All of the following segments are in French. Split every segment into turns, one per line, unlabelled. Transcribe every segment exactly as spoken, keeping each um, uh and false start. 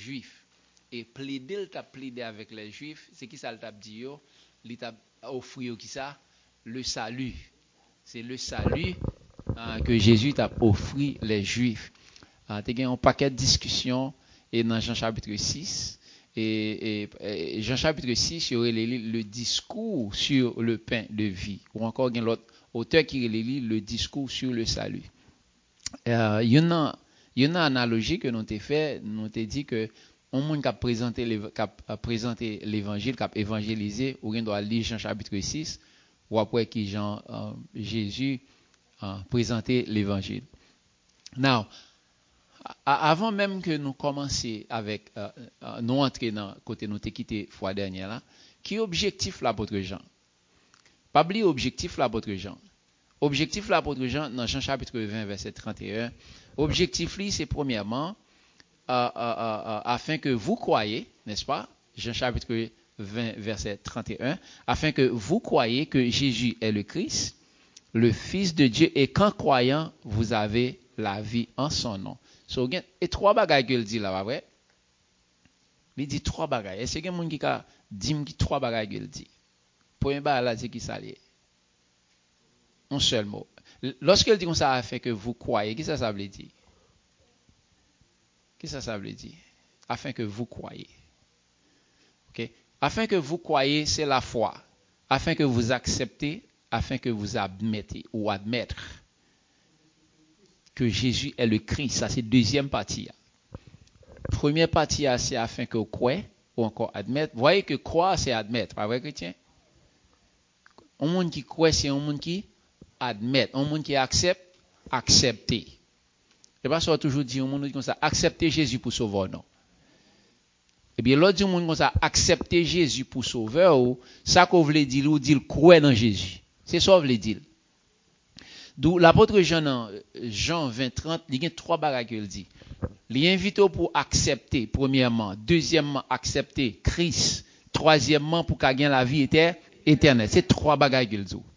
Juifs. Et plaider, il t'a plaidé avec les Juifs, c'est qui ça le t'a dit yo? Il t'a offert qui ça? Le salut. C'est le salut euh, que Jésus t'a offert les Juifs. Euh, tu as un paquet de discussions et dans Jean chapitre six. Et, et, et Jean chapitre six, il y aurait le discours sur le pain de vie. Ou encore, il y a l'autre auteur qui relit le discours sur le salut. Euh, il y en a une analogie que nous avons fait, nous avons dit que on monde qui a présenté l'évangile, qui a évangélisé, ou on doit lire Jean chapitre six, ou après qui Jean euh, Jésus a présenté l'évangile. Now, avant même que nous commencions avec euh, euh, nous entrer dans côté nous quitté fois dernière là, qui est objectif l'apôtre Jean? Pas oublier objectif l'apôtre Jean. Objectif l'apôtre Jean dans Jean chapitre vingt verset trente et un. Objectif lui c'est premièrement euh, euh, euh, afin que vous croyez, n'est-ce pas? Jean chapitre vingt verset trente et un, afin que vous croyez que Jésus est le Christ, le Fils de Dieu, et qu'en croyant vous avez la vie en son nom. So, et trois bagages qu'il dit là, vrai? Il dit trois bagages. Est-ce qu'il y a quelqu'un qui a dit trois bagages qu'il dit? Premier bagage là, c'est qui ça lié? Un seul mot. Lorsqu'il dit comme ça, afin que vous croyez, qu'est-ce que ça veut dire? Qu'est-ce que ça veut dire? Afin que vous croyez. Ok? Afin que vous croyez, c'est la foi. Afin que vous acceptez, afin que vous admettez ou admettre que Jésus est le Christ. Ça, c'est la deuxième partie. Première partie, c'est afin que vous croyez ou encore admettre. Vous voyez que croire, c'est admettre. Pas vrai, chrétien? Un monde qui croit, c'est un monde qui admet. Un monde qui accepte, accepter. Et pas ça toujours dire un monde comme ça, accepter Jésus pour sauveur, non. Et bien, l'autre dit un monde comme ça, accepter Jésus pour sauveur, ou ça qu'on veut dire, ou dire croire dans Jésus. C'est ça qu'on veut dire. D'où l'apôtre Jean, Jean vingt trente, il y a trois bagages qu'il dit. Il invite pour accepter, premièrement. Deuxièmement, accepter Christ. Troisièmement, pour qu'il gagne la vie éternelle. C'est trois bagages qu'il dit.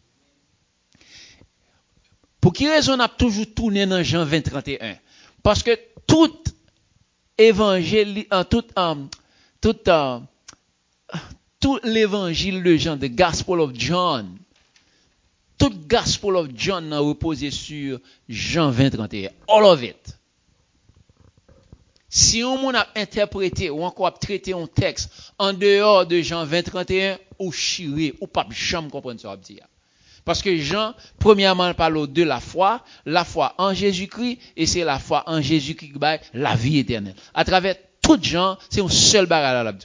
Pour qui raison on a toujours tourné dans Jean vingt trente et un? Parce que tout évangile, tout, um, tout, uh, tout l'évangile de Jean, the Gospel of John, tout Gospel of John a reposé sur Jean vingt trente et un. All of it. Si on a interprété ou encore traité un texte en dehors de Jean vingt trente et un, ou chiré, ou pas jamais comprendre ça. Parce que Jean, premièrement, parle de la foi, la foi en Jésus-Christ, et c'est la foi en Jésus-Christ qui va la vie éternelle. À travers tout Jean, c'est un seul bagage là.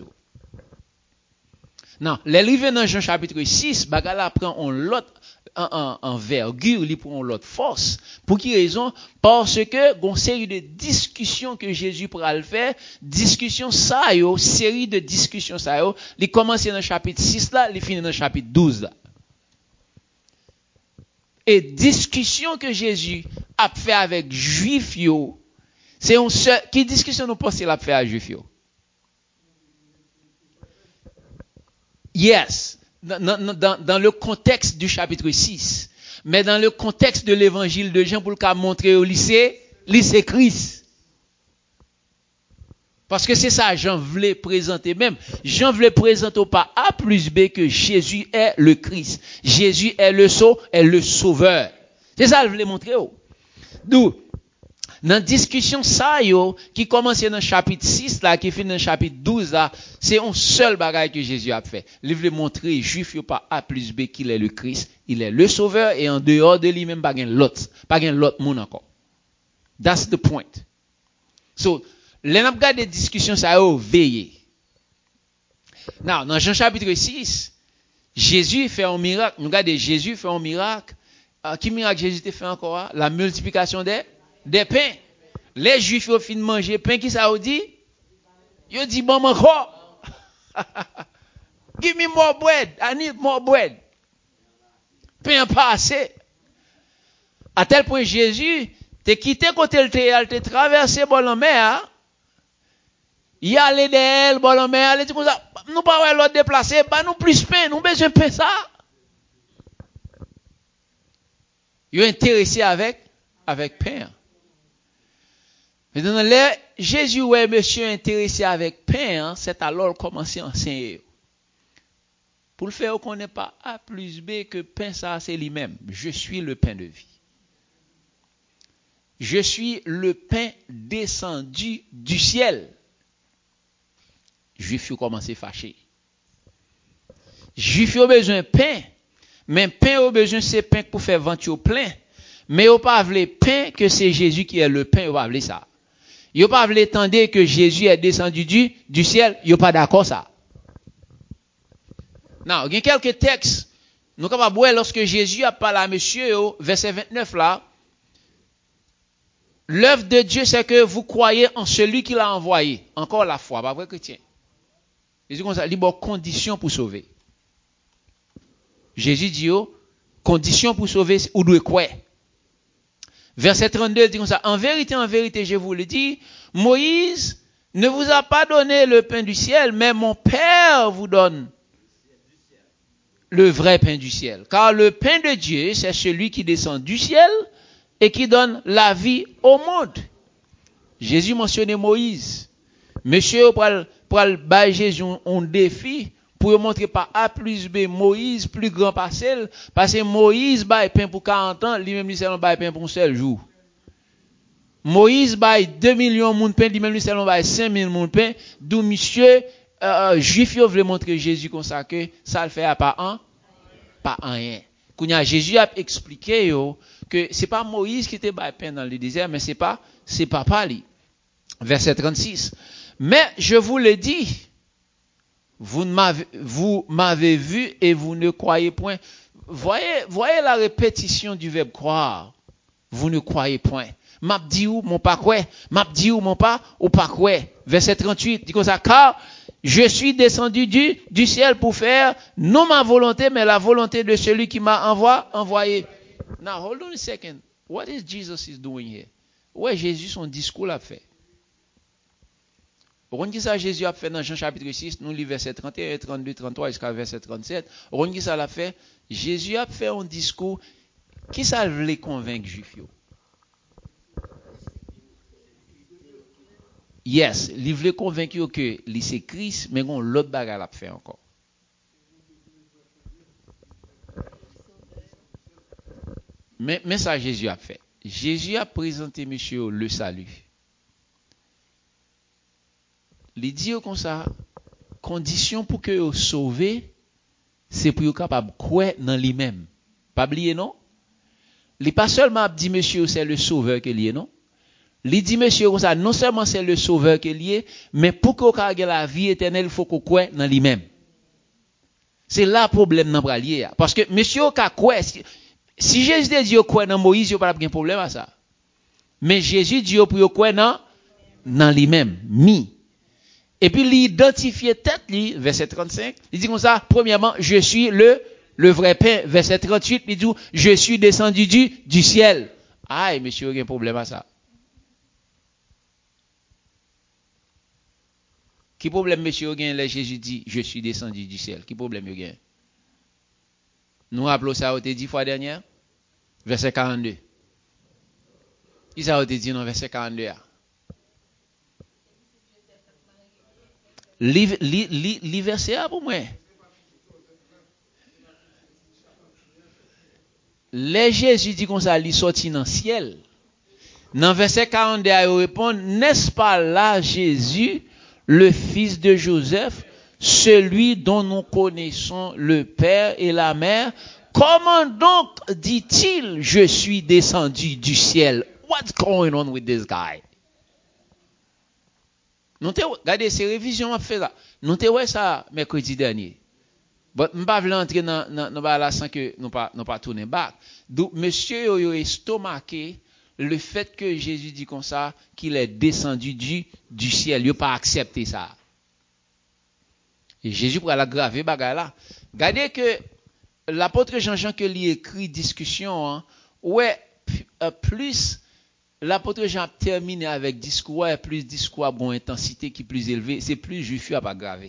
Non, les livres dans Jean chapitre six, bagage là prend en l'autre en, en, en vergure, il prend l'autre force. Pour qui raison? Parce que, une série de discussions que Jésus pourra le faire, discussions ça yo, série de discussions ça yo, il commence dans le chapitre six là, il finit dans le chapitre douze là. Et discussion que Jésus a fait avec Juifs yo, c'est un seul, qui discussion nous pensons l'a fait avec Juifs yo? Yes, dans, dans, dans le contexte du chapitre six, mais dans le contexte de l'évangile de Jean pour le cas montrer au lycée, lycée Christ. Parce que c'est ça, Jean voulait présenter même. Jean voulait présenter par A plus B que Jésus est le Christ. Jésus est le sau, est le sauveur. C'est ça, je voulais montrer. D'où, dans la discussion ça, yo, qui commence dans le chapitre six, là, qui finit dans le chapitre douze, là, c'est un seul bagage que Jésus a fait. Il voulait montrer, juif, yo, par A plus B qu'il est le Christ. Il est le sauveur, et en dehors de lui-même, pas gain l'autre. Pas gain l'autre monde encore. That's the point. So, les n'a pas des discussions, ça a veillé. Now, dans Jean chapitre six, Jésus fait un miracle. Nous regardons Jésus fait un miracle. Uh, qui miracle Jésus te fait encore? La multiplication des, des pains. Les Juifs ont fini de manger pain, qui ça a dit? Ils ont dit, bon, encore. Give me more bread. I need more bread. Pain pas assez. À tel point, Jésus, te quitté côté le théâtre, te traversé bon la mer, il allait d'elle, bon la mer, il dit comme ça, nous pas l'autre déplacé, bah nous plus pain, nous besoin de pain ça. Il est intéressé avec, avec pain. Maintenant, là, Jésus, ouais, monsieur intéressé avec pain, hein, c'est alors commencer à enseigner. Pour le faire, on n'est pas A plus B que pain, ça, c'est lui-même. Je suis le pain de vie. Je suis le pain descendu du ciel. Juif, ils commencent à fâcher. Juif, ils ont besoin de pain. Mais pain, ils ont besoin de ces pains pour faire ventre plein. Mais ils n'ont pas voulu pain que c'est Jésus qui est le pain. Ils n'ont pas voulu ça. Ils n'ont pas voulu entendre que Jésus est descendu du, du ciel. Ils n'ont pas d'accord ça. Non, il y a quelques textes. Nous sommes capables de voir lorsque Jésus a parlé à monsieur, verset vingt-neuf là. L'œuvre de Dieu, c'est que vous croyez en celui qui l'a envoyé. Encore la foi, pas vrai chrétien. Jésus comme ça, il y a condition pour sauver. Jésus dit, oh, condition pour sauver, ou doit croire. Verset trente-deux dit comme ça, en vérité, en vérité, je vous le dis, Moïse ne vous a pas donné le pain du ciel, mais mon Père vous donne le vrai pain du ciel. Car le pain de Dieu, c'est celui qui descend du ciel et qui donne la vie au monde. Jésus mentionnait Moïse. Monsieur, pour le bas Jésus, on défie pour montrer par A plus B, Moïse plus grand parcelle, parce que Moïse baille pain pour quarante ans, lui-même lui seulement baille pain pour un seul jour. Moïse baille deux millions de pain, lui-même lui seulement baille cinq mille de pain, d'où monsieur, euh, juif, voulait montrer Jésus comme ça, que ça le fait pas un, pas rien. Quand Jésus a expliqué, yo, que c'est pas Moïse qui était baille pain dans le désert, mais c'est pas, c'est papa lui. Verset trente-six. Mais je vous le dis, vous m'avez, vous m'avez vu et vous ne croyez point. Voyez, voyez la répétition du verbe croire. Vous ne croyez point. M'a dit ou mon pas quoi? M'a dit ou mon pas ou pas quoi? Verset trente-huit dit comme ça, car je suis descendu du, du ciel pour faire non ma volonté, mais la volonté de celui qui m'a envoyé. envoyé. Now, hold on a second. What is Jesus is doing here? Ouais, Jésus, son discours l'a fait. On dit ça, Jésus a fait dans Jean chapitre six, nous lisons verset trente et un, trente-deux, trente-trois jusqu'à verset trente-sept. On dit ça l'a fait. Jésus a fait un discours qui ça voulait convaincre les Juifs. Yes, il voulait convaincre que c'est Christ, mais on l'autre bagarre l'a fait encore. Mais, mais ça, Jésus a fait. Jésus a présenté monsieur le salut. Il dit comme ça, condition pour que vous sauvez, c'est pour vous capable de croire dans lui-même. Pas oublier, non? Il pas seulement dit monsieur c'est le sauveur qu'il est, non? Il dit monsieur comme ça, non seulement c'est le sauveur qu'il est, mais pour que vous ayez la vie éternelle, il faut que vous croyez dans lui-même. C'est là le problème dans le parce que monsieur ka croire si, si Jésus dit croire dans Moïse, il n'y a pas de problème à ça. Mais Jésus dit pour croire dans dans lui-même, mi. Et puis, l'identifier tête, lui, verset trente-cinq, il dit comme ça, premièrement, je suis le, le vrai pain. Verset trente-huit, il dit, je suis descendu du, du ciel. Aïe, monsieur, il y a un problème à ça. Qui problème, monsieur, il y a là, Jésus dit, je suis descendu du ciel. Qui problème, il y a? Nous appelons ça, on dit fois dernière, verset quarante-deux. Qui ça, on dit dans verset quarante-deux? Li, li, li, li verset pour moi. Les Jésus dit comme ça, il sorti dans le ciel. Dans verset quarante-deux, il répond, n'est-ce pas là Jésus, le fils de Joseph, celui dont nous connaissons le père et la mère? Comment donc dit-il, je suis descendu du ciel? What's going on with this guy? Nous te regardez ces révisions m'a fait là. Nous te ouais ça mercredi dernier. But m'pa vle entrer dans dans dans là sans que nous pas nous pas tourner back. Donc monsieur yo yo estomaqué le fait que Jésus dit comme ça qu'il est descendu du du ciel, il pas accepté ça. Et Jésus pour la graver bagarre là. Regardez que l'apôtre Jean-Jean que lui écrit discussion hein, ouais plus l'apôtre Jean a terminé avec discours, plus discours à bonne intensité qui est plus élevé, c'est plus juif à pas graver.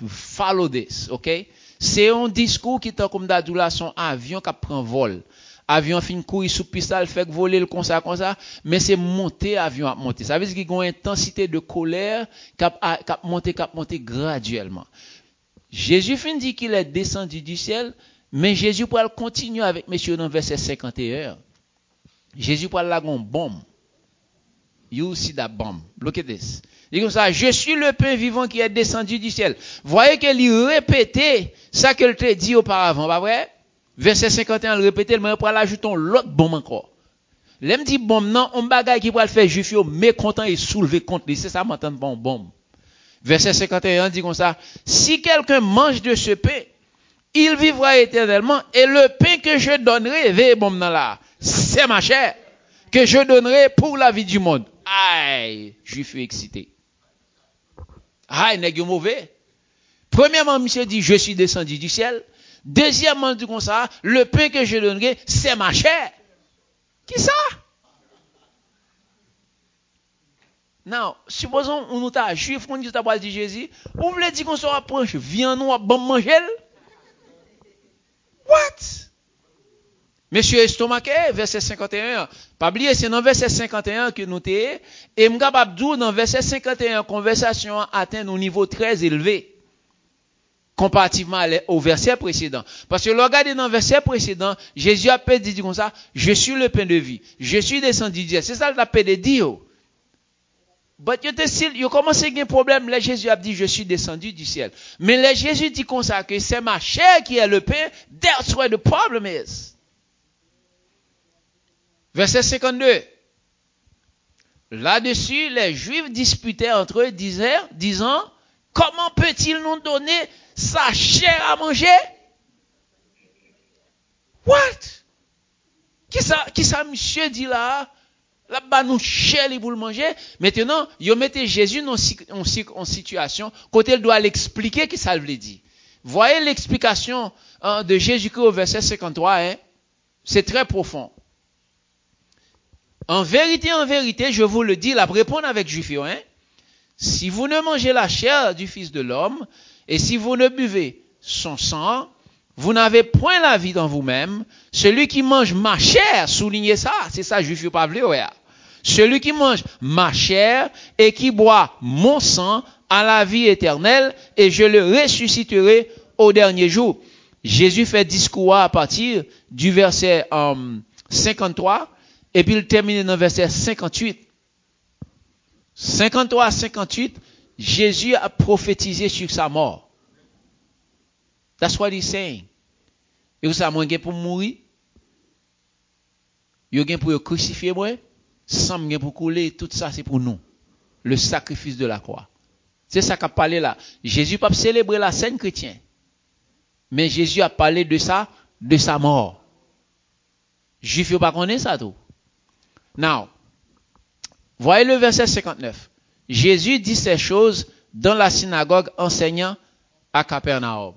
Follow this, ok? C'est un discours qui est comme d'adou là son avion qui prend vol. avion fin courir sous piste, fait voler le comme ça comme ça, mais c'est monter avion à monter. Ça veut dire qu'il y a une intensité de colère qui a monté qui a monté graduellement. Jésus fin dit qu'il est descendu du ciel, mais Jésus pourra continuer avec monsieur dans verset cinquante et un. Jésus pourra la gon bombe. You see that bomb. Look at this. Il dit comme ça, je suis le pain vivant qui est descendu du ciel. Voyez qu'il répétait ça qu'elle t'a dit auparavant, pas vrai? Verset cinquante et un, le répétait, mais après l'ajoutons l'autre bombe encore. L'aime dit bombe, non, on bagaille qui pourra le faire juif, mécontent et soulever contre lui. C'est ça, m'entend bon bombe. Verset cinquante et un dit comme ça, si quelqu'un mange de ce pain, il vivra éternellement, et le pain que je donnerai, veillez bombe dans là, c'est ma chair, que je donnerai pour la vie du monde. Aïe, juif excité. Aïe, n'est-ce pas mauvais? Premièrement, monsieur dit, je suis descendu du ciel. Deuxièmement, il dit comme ça, le pain que je donnerai, c'est ma chair. Qui ça? Non, supposons, on nous t'a juif, on dit, t'as dit Jésus, on voulait dire qu'on soit proche, viens nous, bon manger. What? Monsieur estomaqué, verset cinquante et un. Pas oublier, c'est dans verset cinquante et un que nous t'es, et m'gabab dou dans verset cinquante et un, conversation atteint un niveau très élevé. Comparativement au verset précédent. Parce que regardez dans le verset précédent, Jésus a dit comme ça, je suis le pain de vie. Je suis descendu du ciel. C'est ça le pain de Dieu. But you still, you commence à avoir un problème. Là, Jésus a dit, je suis descendu du ciel. Mais là, Jésus dit comme ça, que c'est ma chair qui est le pain. That's where the problem is. Verset cinquante-deux. Là-dessus, les Juifs disputaient entre eux, disaient, disant, comment peut-il nous donner sa chair à manger? What? Qui ça, qui ça, monsieur dit là? Là-bas, nous chair pour le manger. Maintenant, ils mettent Jésus dans une situation, côté il doit l'expliquer qui ça veut dire. Voyez l'explication hein, de Jésus-Christ au verset cinquante-trois, hein? C'est très profond. En vérité, en vérité, je vous le dis, la répondre avec Juifio, hein? Si vous ne mangez la chair du Fils de l'homme, et si vous ne buvez son sang, vous n'avez point la vie dans vous-même. Celui qui mange ma chair, soulignez ça, c'est ça, Juifio pas vle, ouais. Celui qui mange ma chair et qui boit mon sang a la vie éternelle, et je le ressusciterai au dernier jour. Jésus fait discours à partir du verset um, cinquante-trois, et puis il termine dans le verset cinquante-huit. cinquante-trois à cinquante-huit, Jésus a prophétisé sur sa mort. That's what he's saying. Et vous savez, moi, j'ai pour mourir. J'ai pour crucifier moi. Sang pour couler. Tout ça, c'est pour nous. Le sacrifice de la croix. C'est ça qu'a parlé là. Jésus n'a pas célébré la scène chrétienne. Mais Jésus a parlé de ça, de sa mort. Juif, il ne pas connaître ça tout. Now, voyez le verset cinquante-neuf. Jésus dit ces choses dans la synagogue enseignant à Capernaum.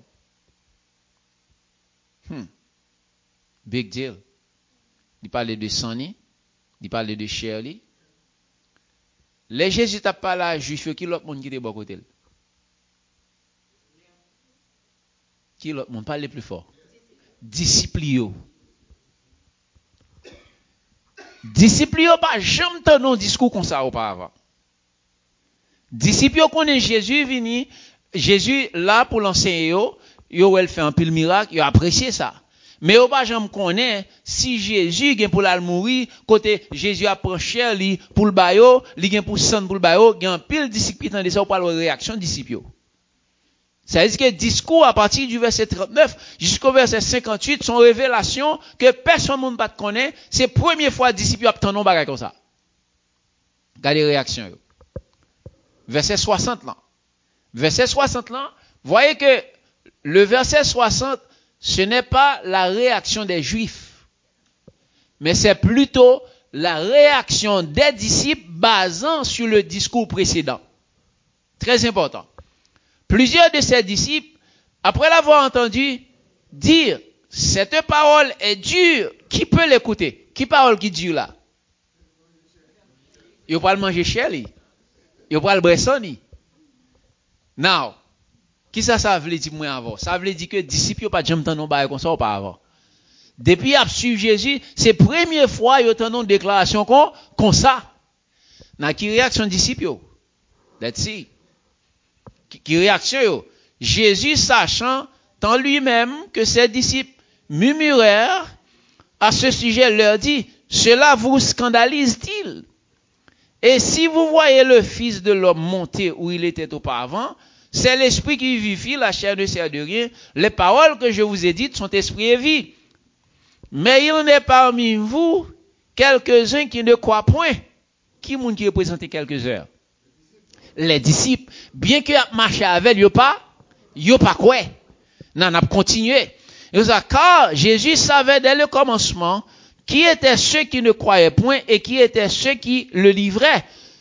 Hmm. Big deal. Il parlait de Sonny, il parlait de Shirley. Les Jésus t'a parlé à Juif, qui l'autre monde qui était bon côté? Qui l'autre monde? Parlez plus fort. Disciples. Disciples pas jamais entendu un discours comme ça auparavant. Disciples connaissent Jésus vini, Jésus là pour l'enseigner yo, yo elle fait un pile miracle, yo apprécié ça. Mais au pas jamais connaît si Jésus gen pour la mourir, côté Jésus a pris cher li pour le bayo, li gen pour sang pour le bayo, gen pile disciple dans ça ou pas la réaction disciples. Ça veut dire que discours à partir du verset trente-neuf jusqu'au verset cinquante-huit sont révélations que personne ne pas connaît, c'est la première fois disciples obtiennent bagay comme ça. Regardez les réactions. Verset soixante là. Verset soixante là, voyez que le verset soixante, ce n'est pas la réaction des Juifs, mais c'est plutôt la réaction des disciples basant sur le discours précédent. Très important. Plusieurs de ces disciples, après l'avoir entendu dire, cette parole est dure, qui peut l'écouter? Qui parole qui dure là? Il va le manger cher, il va le boire. Now, qui ça, ça veut dire moi avant? Ça veut dire que les disciples n'ont pas jamais entendu comme ça auparavant. Depuis qu'il a suivi Jésus, c'est la première fois qu'il a une déclaration comme, comme ça. Dans qui réaction disciple yo? Let's see. Qui réaction yo? Jésus sachant en lui-même que ses disciples murmurèrent à ce sujet, leur dit, cela vous scandalise-t-il? Et si vous voyez le Fils de l'homme monter où il était auparavant, c'est l'esprit qui vivifie, la chair ne sert de rien. Les paroles que je vous ai dites sont esprit et vie. Mais il n'est parmi vous quelques-uns qui ne croient point. Qui moun qui représente quelques-uns? Les disciples. Bien que marché avec, yo pas, yo pas quoi. Non, on a continué. Car Jésus savait dès le commencement qui étaient ceux qui ne croyaient point et qui étaient ceux qui le livraient.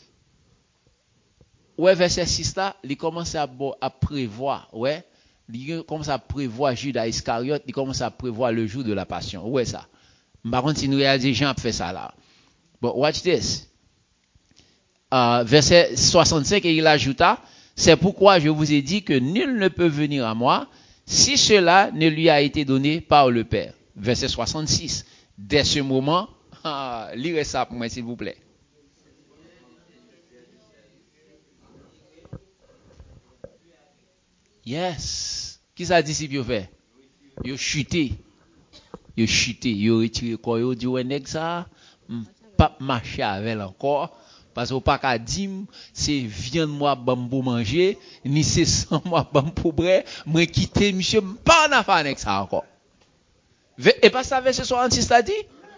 Ouais, verset six là, il commence à, à prévoir, ouais, il commence à prévoir Judas Iscariote, il commence à prévoir le jour de la passion. Ouais, ça. Par contre, si nous réalisons, Jean a fait ça là. But watch this. Uh, verset soixante-cinq, et il ajouta, c'est pourquoi je vous ai dit que nul ne peut venir à moi si cela ne lui a été donné par le Père. Verset soixante-six. Dès ce moment, ah, lirez ça pour moi s'il vous plaît. Yes. Qui ça disciple fait? Yo chuté. Yo chuté, yo retiré quoi, yo dit ouais nèg ça, pas marcher avec encore parce que pas qu'à dire c'est viande moi bam pour manger, ni c'est sang moi bam pour boire, moi quitter monsieur pas na faire avec ça encore. Et pas ça verset soixante-six a dit?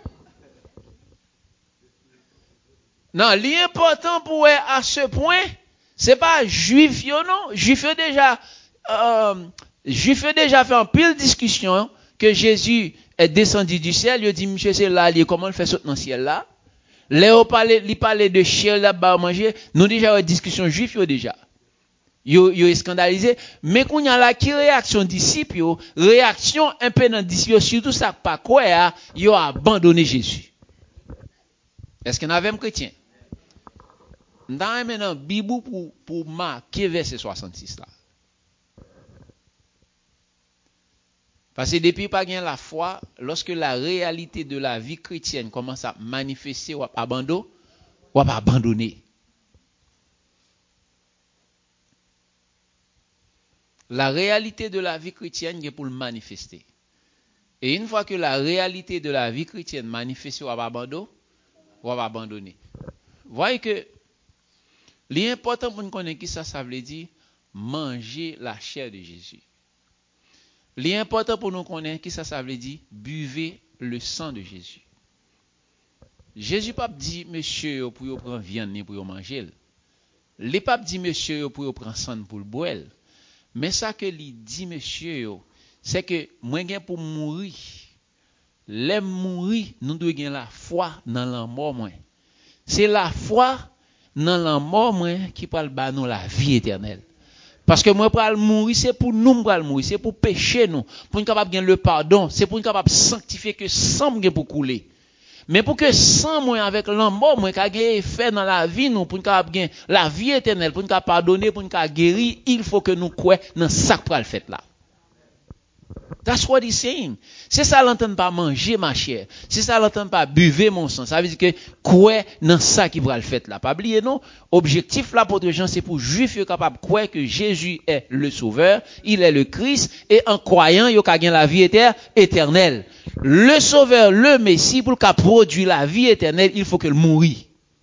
Non, l'important pour à ce point, c'est pas juif yo non, juif yo déjà euh, juif yo déjà fait en pile discussion que Jésus est descendu du ciel, il dit monsieur c'est là, comment il fait sauter dans le ciel là? Léo parlait, il parlait de chiel là-bas manger, nous déjà une discussion juif yo déjà. Yo yo scandalisé, mais qu'on y a la qui réaction disciple yo, réaction un peu dans disciple surtout ça pas quoi yo abandonné Jésus. Est-ce qu'on a même chrétien? Dans maintenant Bible pour pour marquer verset soixante-six là. Parce que depuis pas gain la foi, lorsque la réalité de la vie chrétienne commence à manifester ou à abandonner, ou à abandonner. La réalité de la vie chrétienne est pour le manifester. Et une fois que la réalité de la vie chrétienne manifeste ou à abandonner, ou à abandonner. Voyez que l'important pour nous connaître qui ça, ça veut dire manger la chair de Jésus. L'important pour nous connaître qui ça, ça veut dire buvez le sang de Jésus. Jésus pas dit monsieur pour prendre viande ni pour manger. Les pape dit monsieur pour prendre sang pour le boire. Mais ça que lui dit monsieur c'est que moi gain pour mourir. Les mourir nous devons gagner la foi dans la mort moins. C'est la foi dans la mort moins qui parle ba nous la vie éternelle. Parce que moi, pour mourir, c'est pour nous, pour mourir, c'est pour pécher nous, pour nous capable gagner le pardon, c'est pour nous capable sanctifier que sang pour couler. Mais pour que sang moi avec l'amour moi qu'a gagner effet dans la vie nous, pour nous capable gagner la vie éternelle, pour nous capable pardonner, pour nous capable guérir, il faut que nous croyons dans ça pour le fait là. That's what he's saying. C'est ça l'entend pas manger ma chair. C'est ça l'entend pas buver mon sang. Ça veut dire que quoi dans ça qui va le faire là. Pas oublier non. Objectif là pour les gens c'est pour juifs capable croire que Jésus est le sauveur, il est le Christ et en croyant il ka gagner la vie éternelle. Le sauveur, le Messie pour qu'a produit la vie éternelle, il faut que le mourir.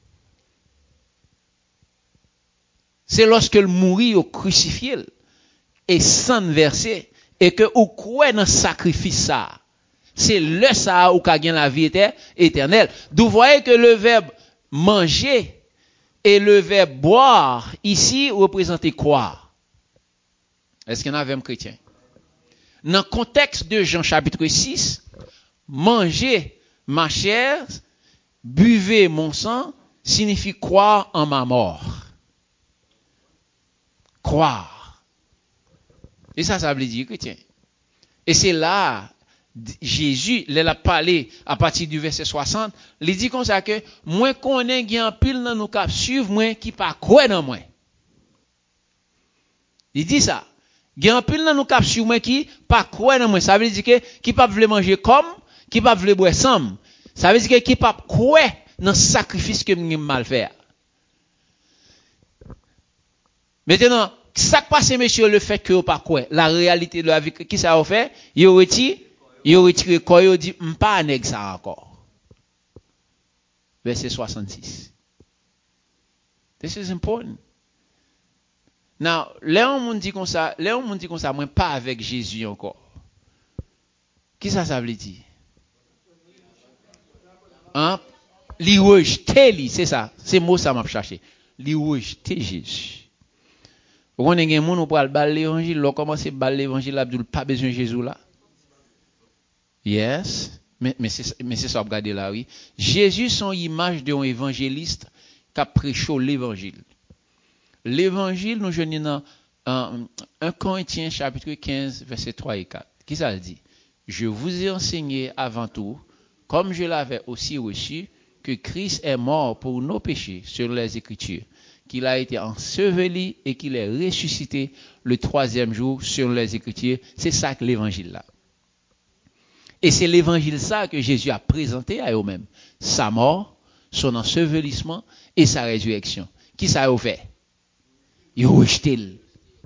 C'est lorsque le mourir au crucifié et sang versé et que ou croit dans sacrifice ça. C'est le ça ou qu'a gagné la vie éternelle. D'où voyez que le verbe manger et le verbe boire ici représente quoi? Est-ce qu'il y en a même chrétien? Dans le contexte de Jean chapitre six, manger ma chair, buvez mon sang signifie croire en ma mort. Croire. Et ça, ça veut dire chrétien. Et c'est là, Jésus, il a parlé à partir du verset soixante, il dit comme ça que, moi connais qui en pile dans nous cap suivre moi qui pas croire dans moi. Il dit ça. Il y a en pile dans nous cap suivre moi qui pas croire dans moi. Ça veut dire que, qui pas veut manger comme, qui pas vle boire ensemble, ça veut dire que qui pas croire dans le sacrifice que m'ai mal fait. Maintenant, ça qui passe, monsieur, le fait que vous pas quoi, la réalité de la vie, qui ça a fait? Il retire, il retire quoi, il dit, m'pas nèg ça encore. Verset soixante-six. This is important. Now, là, on dit comme ça, là, on dit comme ça, moi, pas avec Jésus encore. Qui ça, ça veut dire? Hein? Li rejeter, li, c'est ça. C'est mot ça m'a cherché. Li rejeter Jésus. Vous connaissez un monde où pour baler l'évangile, l'on commence à baler l'évangile, l'abdul pas besoin de Jésus là. Yes. Mais, mais c'est, mais c'est ça, regardez là, oui. Jésus, son image d'un évangéliste qui a prêché l'évangile. L'évangile, nous venons dans euh, un Corinthiens chapitre quinze, versets trois et quatre. Qui ça dit? Je vous ai enseigné avant tout, comme je l'avais aussi reçu, que Christ est mort pour nos péchés sur les Écritures, qu'il a été enseveli et qu'il est ressuscité le troisième jour sur les Écritures. C'est ça que l'évangile là. Et c'est l'évangile ça que Jésus a présenté à eux-mêmes. Sa mort, son ensevelissement et sa résurrection. Qui ça a fait? Il a rejeté.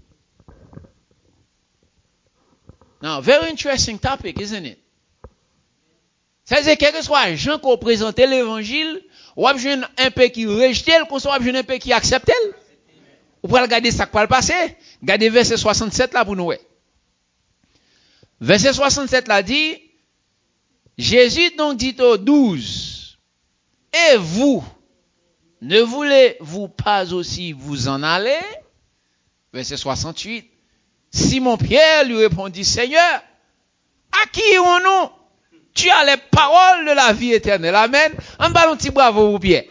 Now, very interesting topic, isn't it? C'est-à-dire, quel que soit Jean qui présentait l'évangile, ou avez un peu qui rejette, ou avez un peu qui accepte. Vous pouvez regarder ça qui va le passer. Regardez verset soixante-sept là pour nous. Verset soixante-sept là dit, Jésus donc dit aux douze, et vous, ne voulez-vous pas aussi vous en aller? Verset soixante-huit. Simon Pierre lui répondit, Seigneur, à qui irons-nous? Tu as les paroles de la vie éternelle. Amen. Un ballon petit bravo pour Pierre.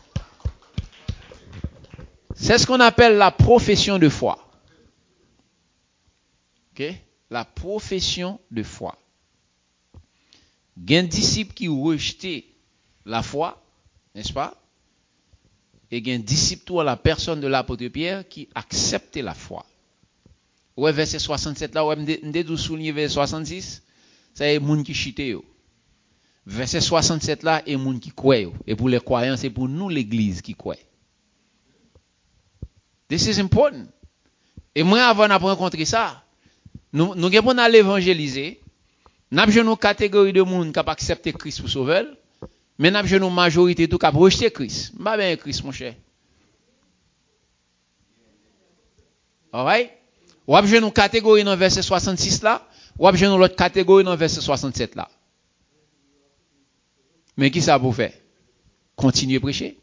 C'est ce qu'on appelle la profession de foi. Ok? La profession de foi. Il y a un disciple qui rejetait la foi, n'est-ce pas? Et il y a un disciple, toi, la personne de l'apôtre Pierre, qui acceptait la foi. Ouais, verset soixante-sept là, ouais, m'dé souligner verset soixante-six, c'est les gens qui chite yo. Verset soixante-sept là, et les gens qui croient. Et pour les croyants, c'est pour nous l'église qui croit. This is important. Et moi, avant de rencontrer ça, nous, nous avons à l'évangéliser. Nous avons une catégorie de monde qui a accepté Christ pour sauver. Mais nous avons une majorité tout qui a rejeté Christ. Pas bien Christ, mon cher. Alright? Ou avez une catégorie dans verset soixante-six là, ou avez une autre catégorie dans verset soixante-sept là. Mais qui ça pour faire? Continuer à prêcher.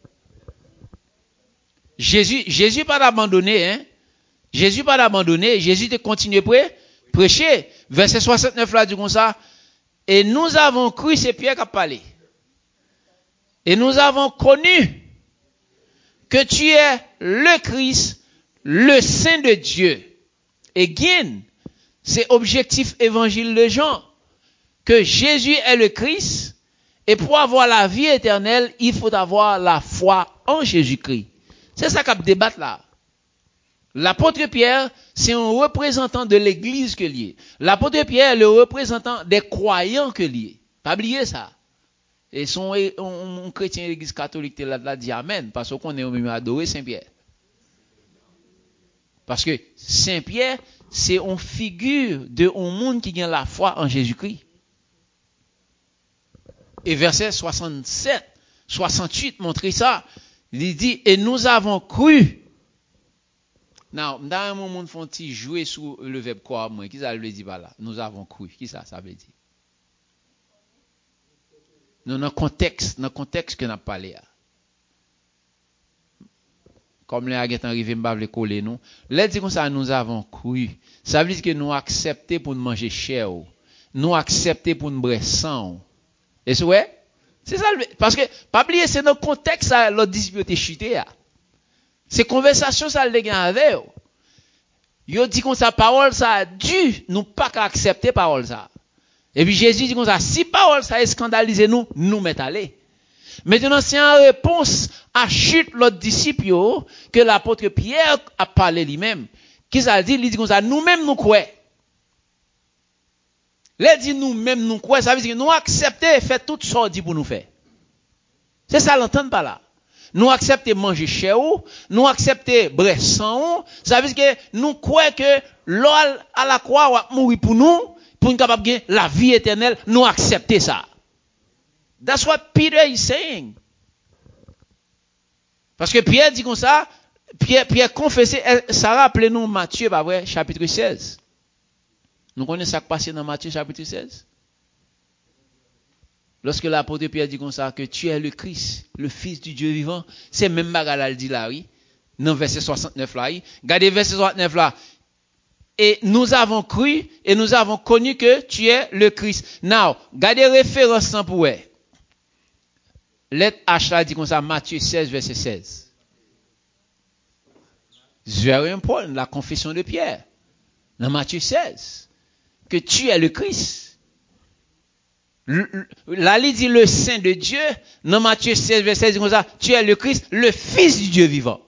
Jésus, Jésus pas abandonné, hein? Jésus pas abandonné, Jésus a continué à prêcher. Verset soixante-neuf là dit comme ça, et nous avons cru, c'est Pierre qui a parlé. Et nous avons connu que tu es le Christ, le Saint de Dieu. Again, c'est objectif évangile de Jean, que Jésus est le Christ, et pour avoir la vie éternelle, il faut avoir la foi en Jésus-Christ. C'est ça qu'on débat là. L'apôtre Pierre, c'est un représentant de l'église que lié. L'apôtre Pierre est le représentant des croyants que lié. Pas oublier ça. Et son un, un chrétien de l'église catholique là, là dit amen, parce qu'on est au même adoré Saint-Pierre. Parce que Saint-Pierre, c'est une figure de un monde qui a la foi en Jésus-Christ. Et verset soixante-sept, soixante-huit montre ça. Il dit, et nous avons cru. Now, dans un moment, font ils jouer sur le verbe quoi, moi, qui ça veut dire là? Nous avons cru. Qui ça, ça veut dire? Dans le contexte, dans le contexte que nous avons parlé. Comme les aguettes arrivés, m'bave les coller nous. Là, dit comme ça, nous avons cru. Ça veut dire que nous accepté pour nous manger chair. Nous accepté pour nous boire sang. Et c'est ouais? C'est ça, parce que, pas oublier, c'est dans le contexte, ça, l'autre disciple était chuté, ces conversations, ça, le gars avec, yo dit qu'on sa parole, ça a dû, nous pas qu'à accepter parole, ça. Et puis Jésus dit comme ça, si parole, ça a scandalisé nous, nous mettons aller. Maintenant, c'est en réponse à chute l'autre disciple, yo, que l'apôtre Pierre a parlé lui-même. Qui ça dit? Il dit comme ça, nous-mêmes nous croyons. Les dit nous-mêmes, nous quoi, ça veut dire que nous accepter faire tout ce qu'on dit pour nous faire. C'est ça l'entendre par là. Nous accepter manger chez nous, nous accepter bref sans ça veut dire que nous croyons que l'ol à la croix va mourir pour nous, pour nous capable de la vie éternelle, nous accepter ça. That's what Peter is saying. Parce que Pierre dit comme ça, Pierre, Pierre confessait, ça rappelle nous Matthieu, bah ouais, chapitre seize. Nous connaissons ça qui passe dans Matthieu chapitre seize. Lorsque l'apôtre Pierre dit comme ça, que tu es le Christ, le Fils du Dieu vivant, c'est même bagarre dit là, oui. Dans verset soixante-neuf là, oui. Regardez verset soixante-neuf là. Et nous avons cru et nous avons connu que tu es le Christ. Now, regardez référence pour vous. Lettre H là dit comme ça, Matthieu seize, verset seize. C'est very important, la confession de Pierre. Dans Matthieu seize. Que tu es le Christ. Là, il dit le Saint de Dieu. Dans Matthieu seize, verset seize, dit comme ça, tu es le Christ, le Fils du Dieu vivant.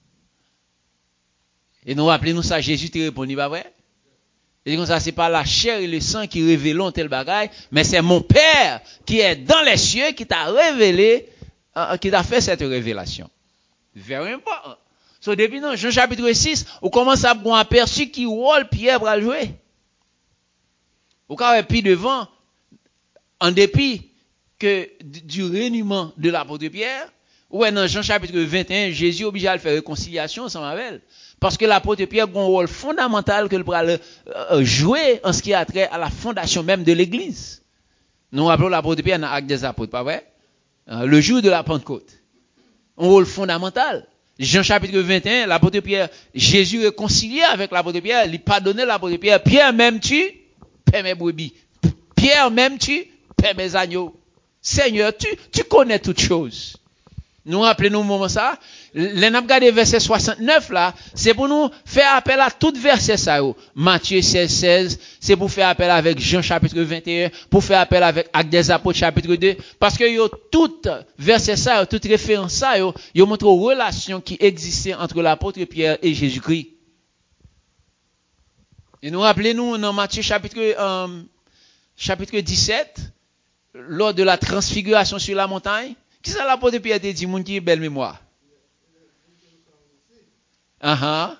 Et nous rappelons ça, Jésus te répondit, pas vrai? Il dit comme ça, c'est pas la chair et le sang qui révélent tel bagaille, mais c'est mon Père qui est dans les cieux qui t'a révélé, euh, qui t'a fait cette révélation. Very important. So, depuis dans Jean chapitre six, on commence à avoir un aperçu qui rôle Pierre pour jouer. Au cas où puis devant, en dépit que du réunion de l'apôtre Pierre, ou dans Jean chapitre vingt et un, Jésus est obligé à faire réconciliation ensemble avec elle. Parce que l'apôtre Pierre a un rôle fondamental que le pourra jouer en ce qui a trait à la fondation même de l'église. Nous rappelons l'apôtre Pierre dans l'Acte des Apôtres, pas vrai? Le jour de la Pentecôte. Un rôle fondamental. Jean chapitre vingt et un, l'apôtre Pierre, Jésus réconcilié avec l'apôtre Pierre, il pardonnait l'apôtre Pierre. Pierre m'aimes-tu? Paix mes brebis. Pierre m'aimes-tu? Paix mes agneaux. Seigneur, tu, tu connais toutes choses. Nous rappelons-nous au moment ça. Les n'a regardé verset soixante-neuf là, c'est pour nous faire appel à tout verset ça. Matthieu seize, seize, c'est pour faire appel avec Jean chapitre vingt et un, pour faire appel avec Actes des Apôtres chapitre deux, parce que yo tout verset ça, toute référence ça, yo, yo montre une relation qui existait entre l'apôtre Pierre et Jésus-Christ. Et nous rappelons-nous dans Matthieu chapitre, euh, chapitre dix-sept, lors de la transfiguration sur la montagne, qui ça l'apôtre Pierre te dit, mon qui est belle mémoire? Uh-huh.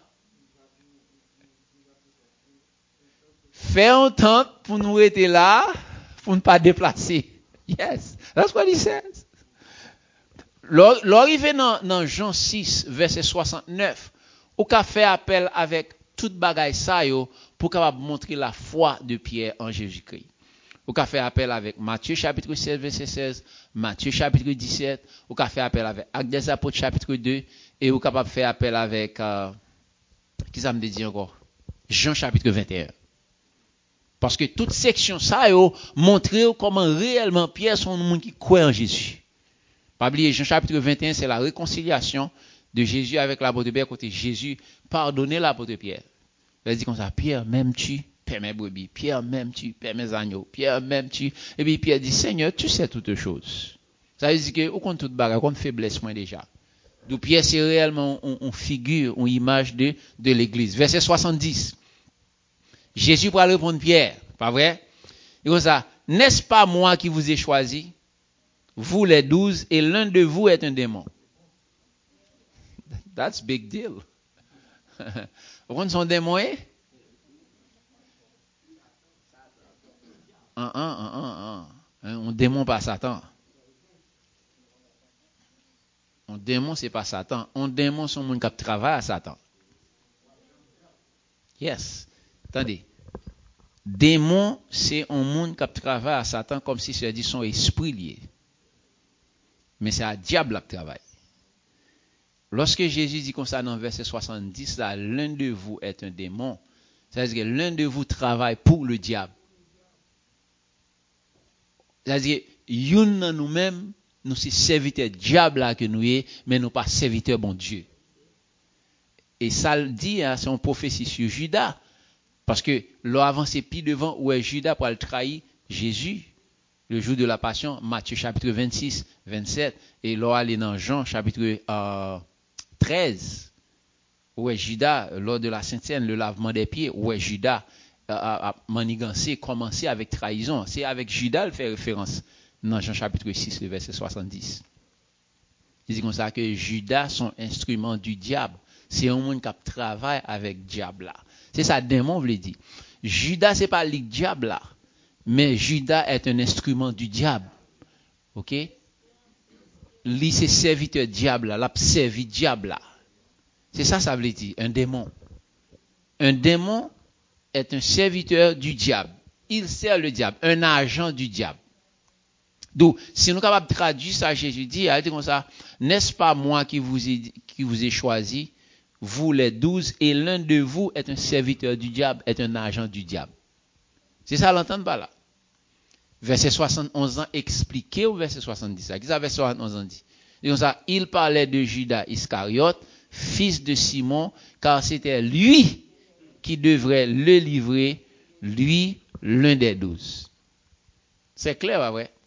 Fais un temps pour nous être là, pour ne pas déplacer. Yes, that's what he says. L'arrivée dans, dans Jean six, verset soixante-neuf, ou qu'a fait appel avec toute bagaille ça yo, pour capable montrer la foi de Pierre en Jésus-Christ. Ou qu'a fait appel avec Matthieu chapitre seize, verset seize, Matthieu chapitre dix-sept, ou qu'a fait appel avec Actes des Apôtres chapitre deux, et ou capable faire appel avec, euh, qui ça me dit encore? Jean chapitre vingt et un. Parce que toute section ça yo montre comment réellement Pierre sont le monde qui croit en Jésus. Pas oublier Jean chapitre vingt et un, c'est la réconciliation de Jésus avec l'apôtre Pierre, côté Jésus pardonner l'apôtre Pierre. Il dit comme ça, Pierre m'aimes-tu? Paix mes brebis. Pierre m'aimes-tu? Paix mes agneaux. Pierre m'aimes-tu? Et puis Pierre dit, Seigneur, tu sais toutes choses. Ça veut dire que, au compte toute bagarre, comme faiblesse moi déjà. Donc Pierre, c'est réellement une figure, une image de, de l'église. Verset soixante-dix. Jésus va répondre Pierre, pas vrai? Il dit ça, n'est-ce pas moi qui vous ai choisi? Vous les douze, et l'un de vous est un démon. That's big deal. Vous comprenez son démon est? Un, un, un, un, un. Un démon pas Satan. Un démon c'est pas Satan. Un démon c'est un monde qui travaille à Satan. Yes. Attendez. Démon c'est un monde qui travaille à Satan comme si c'est dit son esprit lié. Mais c'est à diable qui travaille. Lorsque Jésus dit comme ça dans verset soixante-dix, là, l'un de vous est un démon, ça veut dire que l'un de vous travaille pour le diable. Ça veut dire que nous nous-mêmes, nous sommes serviteurs diable là que nous sommes, mais nous pas serviteurs bon Dieu. Et ça le dit, hein, c'est une prophétie sur Judas, parce que l'on avance plus devant où est Judas pour le trahir Jésus. Le jour de la passion, Matthieu chapitre vingt-six, vingt-sept, et l'on allait dans Jean chapitre euh, treize, où est Judas, lors de la Sainte Seine, le lavement des pieds, où est Judas, à, à manigancer, commencer avec trahison. C'est avec Judas, il fait référence dans Jean chapitre six, le verset soixante-dix. Il dit comme ça que Judas, son instrument du diable, c'est un monde qui travaille avec diable là. C'est ça, démon veut dire. Judas, c'est pas le diable là, mais Judas est un instrument du diable. Ok? Lui, c'est serviteur diable là, l'a servi diable là. C'est ça, ça veut dire, un démon. Un démon est un serviteur du diable. Il sert le diable, un agent du diable. Donc, si nous sommes capables de traduire ça, Jésus dit, il dit comme ça, n'est-ce pas moi qui vous ai, qui vous ai choisi, vous les douze, et l'un de vous est un serviteur du diable, est un agent du diable. C'est ça, l'entendre pas là. Verset soixante et onze ans expliqué au verset soixante-dix. Qu'est-ce que verset soixante et onze ans dit? Il dit comme ça, il parlait de Judas Iscariote, fils de Simon, car c'était lui qui devrait le livrer, lui, l'un des douze. C'est clair, pas vrai?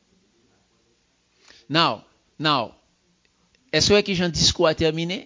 Now, now, est-ce que j'ai un discours à terminer?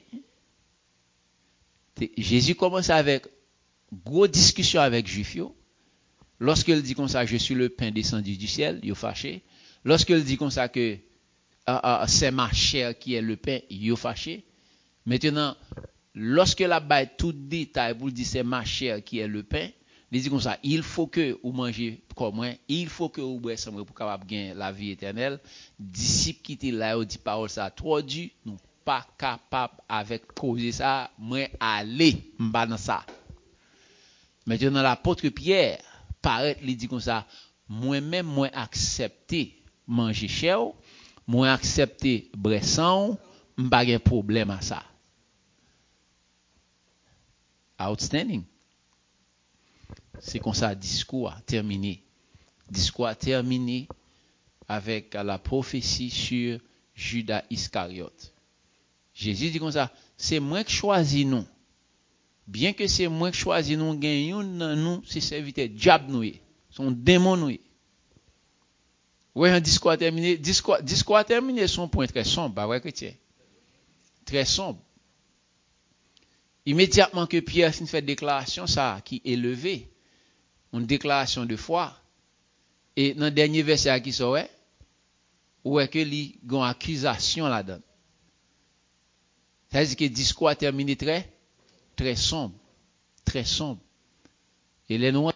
Jésus commence avec grosse discussion avec Juifs. Lorsqu'il dit comme ça, je suis le pain descendu du ciel, il est fâché. Lorsqu'il dit comme ça que uh, uh, c'est ma chair qui est le pain, il est fâché. Maintenant, lorsque la baille tout détail pour dire c'est ma chair qui est le pain, il dit comme ça, il faut que vous mangez comme moi, il faut que vous boivez comme moi pour capable gagner la vie éternelle. Disciples qui étaient là, dit parole ça trop dur, nous pas capable avec causer ça, moi aller m'ba dans ça. Maintenant l'apôtre Pierre paraît il dit comme ça, moi-même moi accepter manger chair, moi accepter bresson, m'pa gen problème à ça. Outstanding. C'est comme ça, discours a terminé. Discours a terminé avec la prophétie sur Judas Iscariote. Jésus dit comme ça, c'est moi qui choisis nous. Bien que c'est moi qui choisis nous, gagnons nous, c'est serviteur diable nous, son démon nous. Oui, un discours a terminé. Discours, discours a terminé son point très sombre, pas vrai chrétien? Très sombre. Immédiatement que Pierre finit fait déclaration, ça, qui est élevé, une déclaration de foi, et dans le dernier verset qui sort, où est que li gon accusation là-dedans. Ça veut dire que le discours a terminé très, très sombre, très sombre. Et les noirs